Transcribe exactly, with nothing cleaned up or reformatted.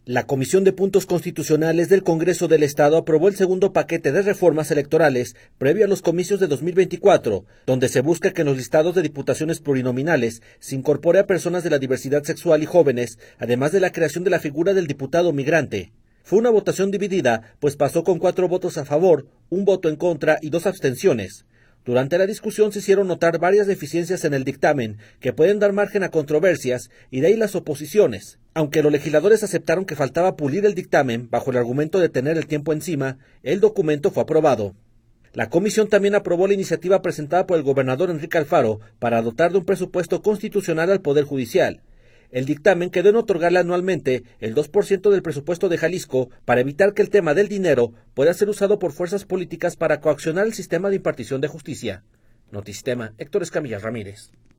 La Comisión de Puntos Constitucionales del Congreso del Estado aprobó el segundo paquete de reformas electorales previo a los comicios de dos mil veinticuatro, donde se busca que en los listados de diputaciones plurinominales se incorpore a personas de la diversidad sexual y jóvenes, además de la creación de la figura del diputado migrante. Fue una votación dividida, pues pasó con cuatro votos a favor, un voto en contra y dos abstenciones. Durante la discusión se hicieron notar varias deficiencias en el dictamen que pueden dar margen a controversias y de ahí las oposiciones. Aunque los legisladores aceptaron que faltaba pulir el dictamen bajo el argumento de tener el tiempo encima, el documento fue aprobado. La comisión también aprobó la iniciativa presentada por el gobernador Enrique Alfaro para dotar de un presupuesto constitucional al Poder Judicial. El dictamen quedó en otorgarle anualmente el dos por ciento del presupuesto de Jalisco para evitar que el tema del dinero pueda ser usado por fuerzas políticas para coaccionar el sistema de impartición de justicia. Notisistema, Héctor Escamilla Ramírez.